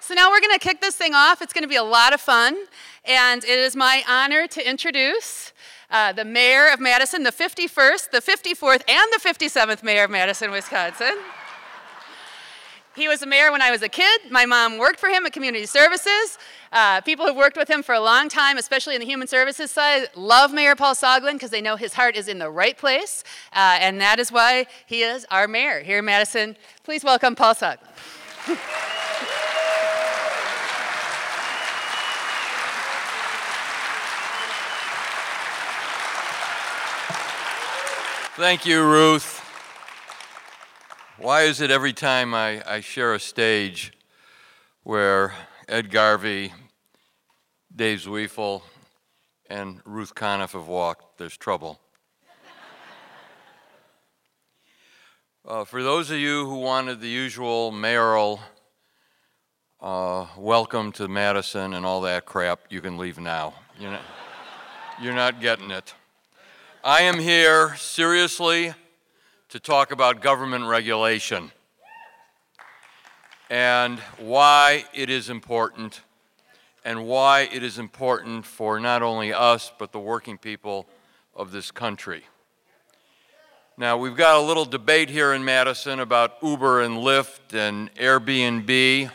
So now we're going to kick this thing off. It's going to be a lot of fun. And it is my honor to introduce the mayor of Madison, the 51st, the 54th, and the 57th mayor of Madison, Wisconsin. He was a mayor when I was a kid. My mom worked for him at Community Services. People who've worked with him for a long time, especially in the human services side, love Mayor Paul Soglin because they know his heart is in the right place. And that is why he is our mayor here in Madison. Please welcome Paul Soglin. Thank you, Ruth. Why is it every time I share a stage where Ed Garvey, Dave Zwiefel, and Ruth Conniff have walked, there's trouble? For those of you who wanted the usual mayoral welcome to Madison and all that crap, you can leave now. You're not getting it. I am here, seriously, to talk about government regulation and why it is important and why it is important for not only us but the working people of this country. Now, we've got a little debate here in Madison about Uber and Lyft and Airbnb,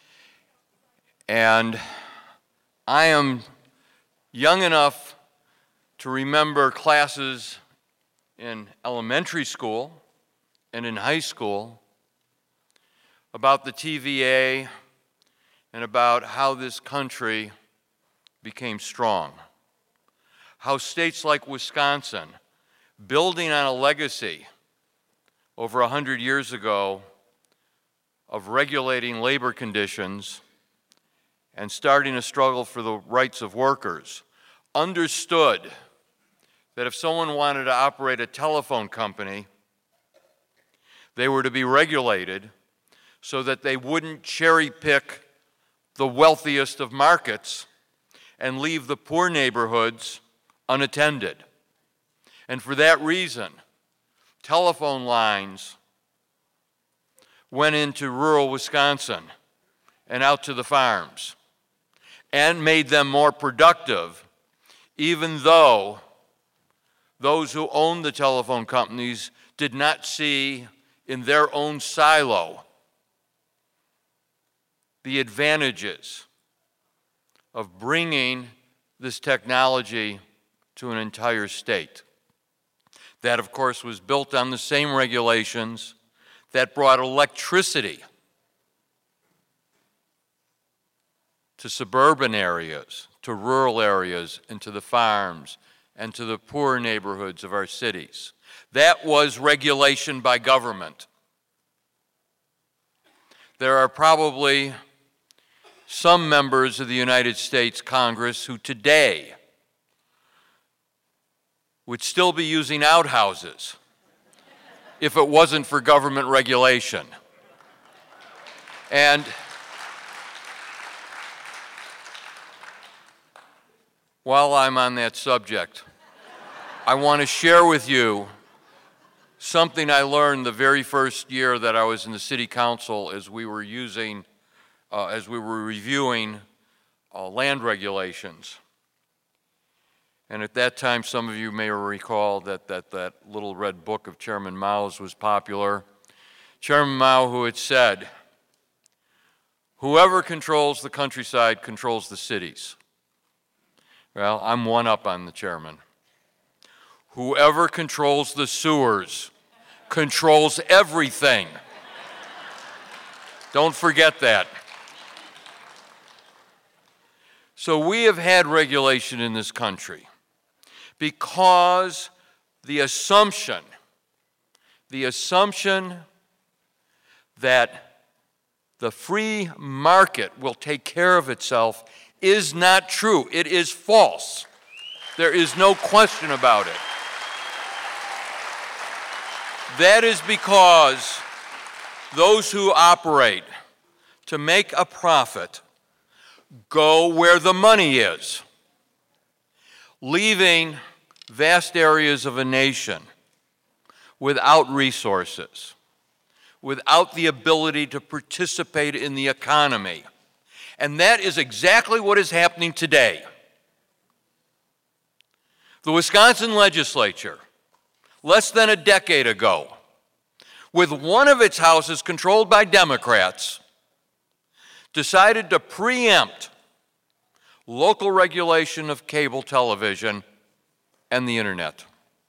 and I am young enough to remember classes in elementary school and in high school about the TVA and about how this country became strong. How states like Wisconsin, building on a legacy over 100 years ago of regulating labor conditions and starting a struggle for the rights of workers, understood that if someone wanted to operate a telephone company, they were to be regulated so that they wouldn't cherry-pick the wealthiest of markets and leave the poor neighborhoods unattended. And for that reason, telephone lines went into rural Wisconsin and out to the farms and made them more productive, even though those who owned the telephone companies did not see in their own silo the advantages of bringing this technology to an entire state. That, of course, was built on the same regulations that brought electricity to suburban areas, to rural areas, and to the farms, and to the poor neighborhoods of our cities. That was regulation by government. There are probably some members of the United States Congress who today would still be using outhouses if it wasn't for government regulation. And while I'm on that subject, I want to share with you something I learned the very first year that I was in the city council as we were reviewing land regulations. And at that time, some of you may recall that little red book of Chairman Mao's was popular. Chairman Mao, who had said, "Whoever controls the countryside controls the cities." Well, I'm one up on the chairman. Whoever controls the sewers controls everything. Don't forget that. So we have had regulation in this country because the assumption that the free market will take care of itself is not true. It is false. There is no question about it. That is because those who operate to make a profit go where the money is, leaving vast areas of a nation without resources, without the ability to participate in the economy, And that is exactly what is happening today. The Wisconsin legislature, less than a decade ago, with one of its houses controlled by Democrats, decided to preempt local regulation of cable television and the internet.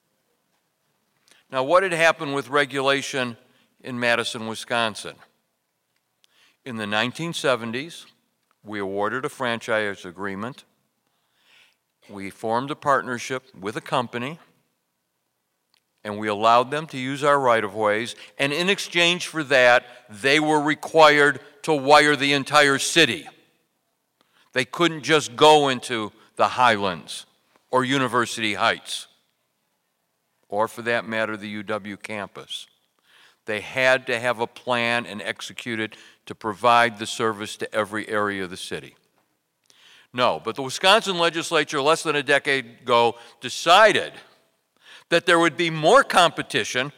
Now, what had happened with regulation in Madison, Wisconsin? In the 1970s, we awarded a franchise agreement. We formed a partnership with a company, and we allowed them to use our right-of-ways, and in exchange for that, they were required to wire the entire city. They couldn't just go into the Highlands or University Heights, or for that matter, the UW campus. They had to have a plan and execute it to provide the service to every area of the city. No, but the Wisconsin legislature less than a decade ago decided that there would be more competition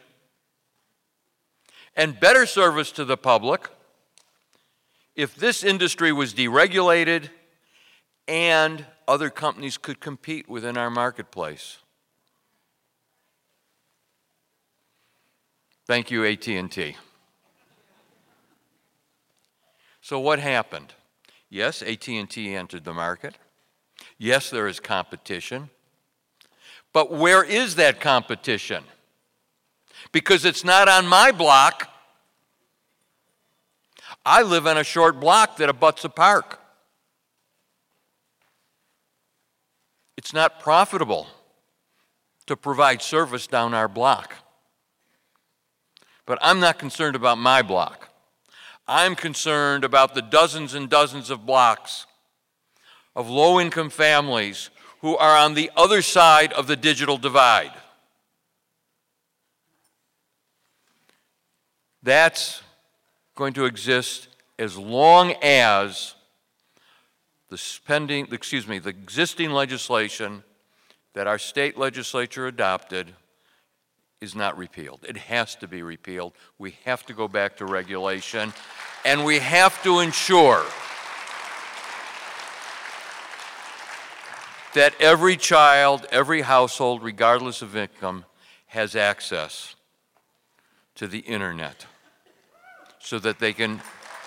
and better service to the public if this industry was deregulated and other companies could compete within our marketplace. Thank you, AT&T. So what happened? Yes, AT&T entered the market. Yes, there is competition. But where is that competition? Because it's not on my block. I live on a short block that abuts a park. It's not profitable to provide service down our block. But I'm not concerned about my block. I'm concerned about the dozens and dozens of blocks of low-income families who are on the other side of the digital divide. That's going to exist as long as the existing legislation that our state legislature adopted is not repealed. It has to be repealed. We have to go back to regulation, and we have to ensure that every child, every household, regardless of income, has access to the internet so that they can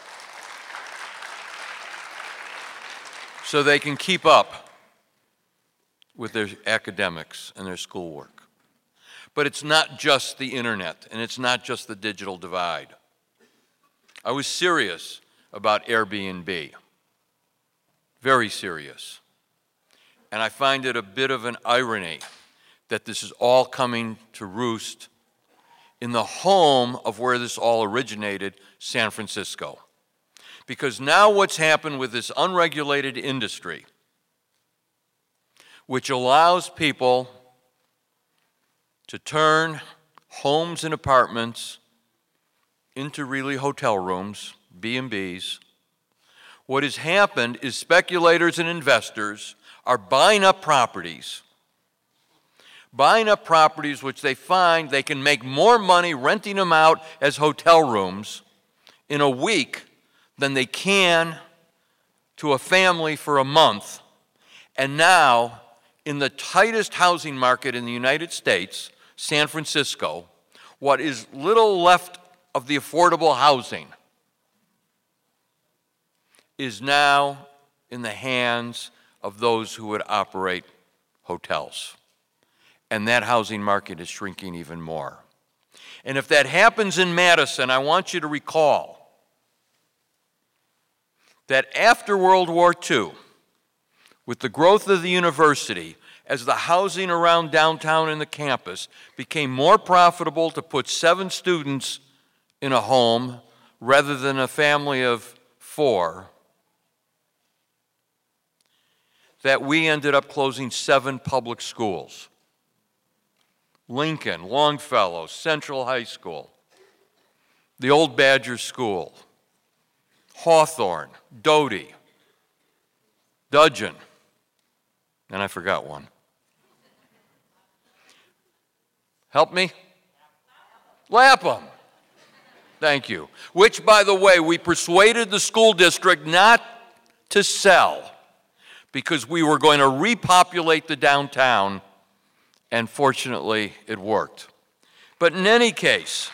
keep up with their academics and their schoolwork. But it's not just the internet, and it's not just the digital divide. I was serious about Airbnb, very serious. And I find it a bit of an irony that this is all coming to roost in the home of where this all originated, San Francisco. Because now what's happened with this unregulated industry, which allows people to turn homes and apartments into really hotel rooms, B&Bs, what has happened is speculators and investors are buying up properties which they find they can make more money renting them out as hotel rooms in a week than they can to a family for a month. And now, in the tightest housing market in the United States, San Francisco, what is little left of the affordable housing is now in the hands of those who would operate hotels. And that housing market is shrinking even more. And if that happens in Madison, I want you to recall that after World War II, with the growth of the university, as the housing around downtown and the campus became more profitable to put 7 students in a home rather than a family of 4, that we ended up closing 7 public schools. Lincoln, Longfellow, Central High School, the Old Badger School, Hawthorne, Doty, Dudgeon, and I forgot one. Help me? Lapham. Thank you. Which, by the way, we persuaded the school district not to sell because we were going to repopulate the downtown, and fortunately it worked. But in any case,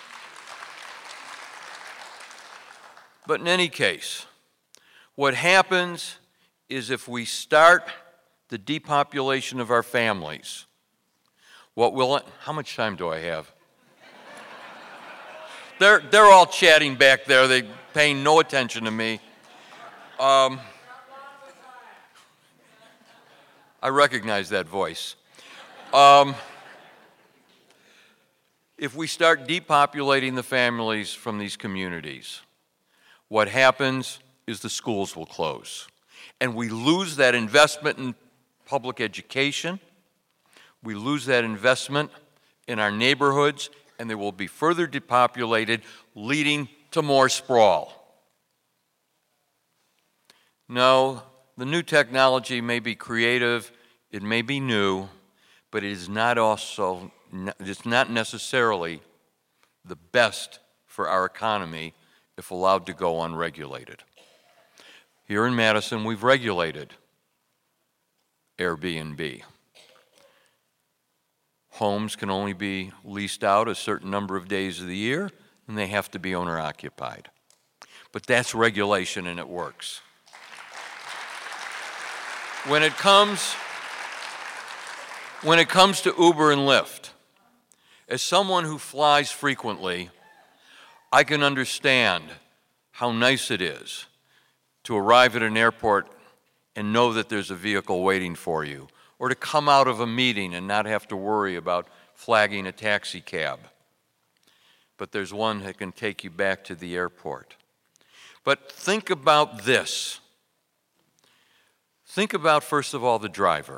what happens is if we start the depopulation of our families, how much time do I have? They're all chatting back there. They're paying no attention to me. I recognize that voice. If we start depopulating the families from these communities, what happens is the schools will close. And we lose that investment in public education. We lose that investment in our neighborhoods, and they will be further depopulated, leading to more sprawl. No, the new technology may be creative, it may be new, but it is it's not necessarily the best for our economy if allowed to go unregulated. Here in Madison, we've regulated Airbnb. Homes can only be leased out a certain number of days of the year, and they have to be owner-occupied. But that's regulation, and it works. When it comes to Uber and Lyft, as someone who flies frequently, I can understand how nice it is to arrive at an airport and know that there's a vehicle waiting for you, or to come out of a meeting and not have to worry about flagging a taxi cab. But there's one that can take you back to the airport. But think about this. Think about, first of all, the driver.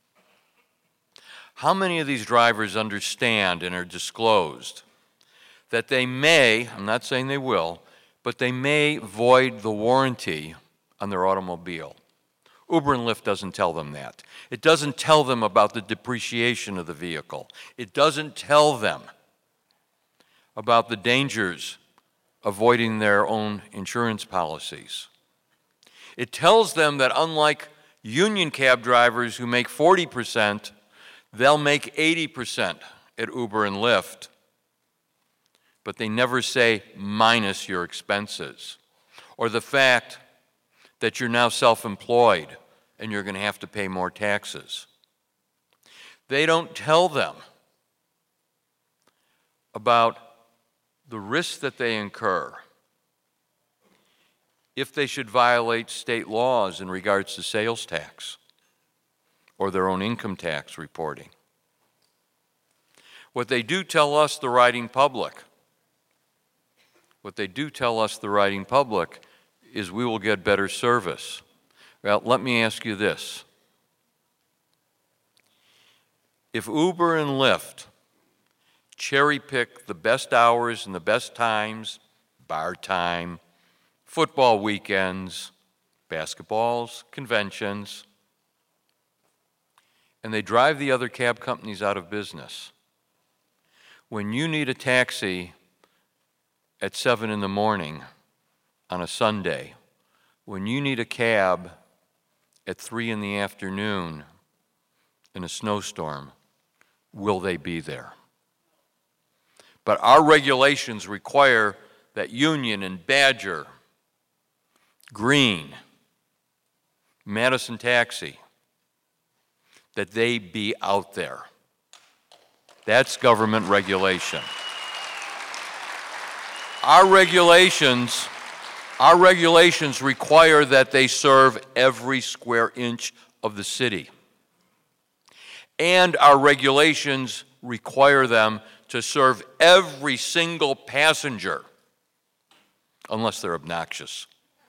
How many of these drivers understand and are disclosed that they may, I'm not saying they will, but they may void the warranty on their automobile? Uber and Lyft doesn't tell them that. It doesn't tell them about the depreciation of the vehicle. It doesn't tell them about the dangers of voiding their own insurance policies. It tells them that unlike union cab drivers who make 40%, they'll make 80% at Uber and Lyft, but they never say minus your expenses, or the fact that you're now self-employed and you're going to have to pay more taxes. They don't tell them about the risks that they incur if they should violate state laws in regards to sales tax or their own income tax reporting. What they do tell us, the riding public, is we will get better service. Well, let me ask you this. If Uber and Lyft cherry pick the best hours and the best times, bar time, football weekends, basketballs, conventions, and they drive the other cab companies out of business, when you need a taxi at 7 in the morning on a Sunday, when you need a cab at 3 in the afternoon in a snowstorm, will they be there? But our regulations require that Union and Badger, Green, Madison Taxi, that they be out there. That's government regulation. Our regulations require that they serve every square inch of the city. And our regulations require them to serve every single passenger, unless they're obnoxious.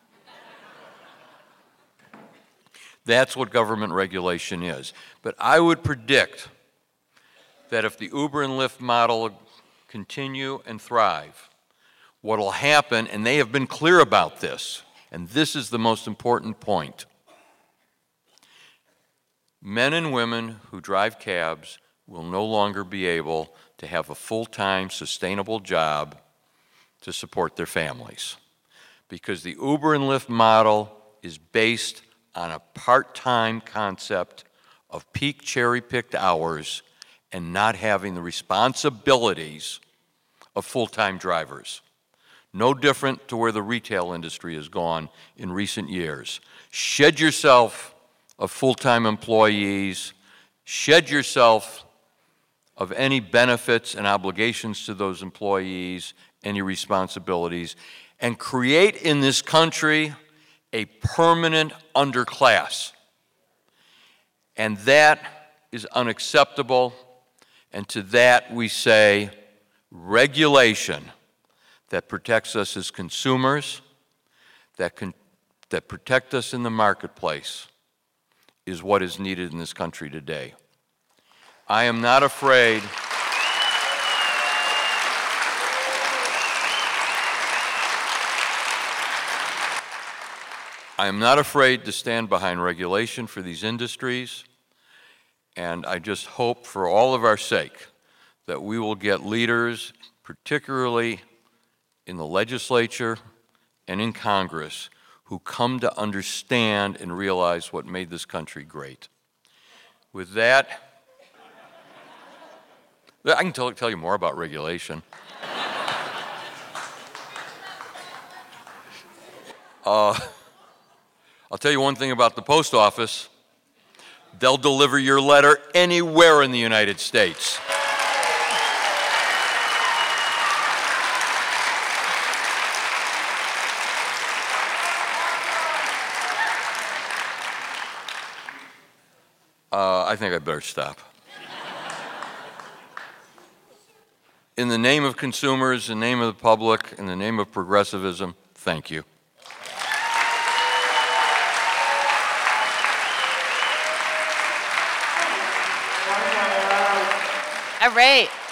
That's what government regulation is. But I would predict that if the Uber and Lyft model continue and thrive, what will happen, and they have been clear about this, and this is the most important point. Men and women who drive cabs will no longer be able to have a full-time, sustainable job to support their families, because the Uber and Lyft model is based on a part-time concept of peak cherry-picked hours and not having the responsibilities of full-time drivers. No different to where the retail industry has gone in recent years. Shed yourself of full-time employees, shed yourself of any benefits and obligations to those employees, any responsibilities, and create in this country a permanent underclass. And that is unacceptable, and to that we say regulation that protects us as consumers, that protect us in the marketplace, is what is needed in this country today. I am not afraid to stand behind regulation for these industries, and I just hope for all of our sake that we will get leaders, particularly in the legislature and in Congress, who come to understand and realize what made this country great. With that, I can tell you more about regulation. I'll tell you one thing about the post office. They'll deliver your letter anywhere in the United States. I think I better stop. In the name of consumers, in the name of the public, in the name of progressivism, thank you. All right.